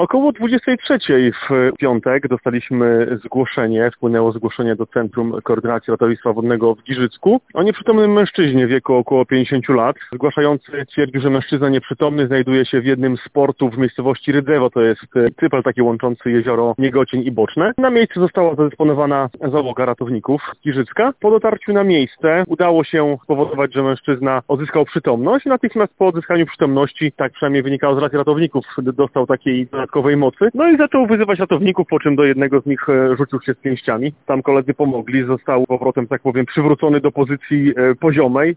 Około 23:00 w piątek dostaliśmy zgłoszenie, wpłynęło zgłoszenie do Centrum Koordynacji Ratownictwa Wodnego w Giżycku o nieprzytomnym mężczyźnie w wieku około 50 lat. Zgłaszający twierdził, że mężczyzna nieprzytomny znajduje się w jednym z portów w miejscowości Rydzewo, to jest cypel taki łączący jezioro Niegocień i Boczne. Na miejscu została zadysponowana załoga ratowników z Giżycka. Po dotarciu na miejsce udało się spowodować, że mężczyzna odzyskał przytomność. Natychmiast po odzyskaniu przytomności, tak przynajmniej wynikało z racji ratowników, dostał takiej dodatkowej mocy. No i zaczął wyzywać ratowników, po czym do jednego z nich rzucił się z pięściami. Tam koledzy pomogli, został powrotem, tak powiem, przywrócony do pozycji poziomej.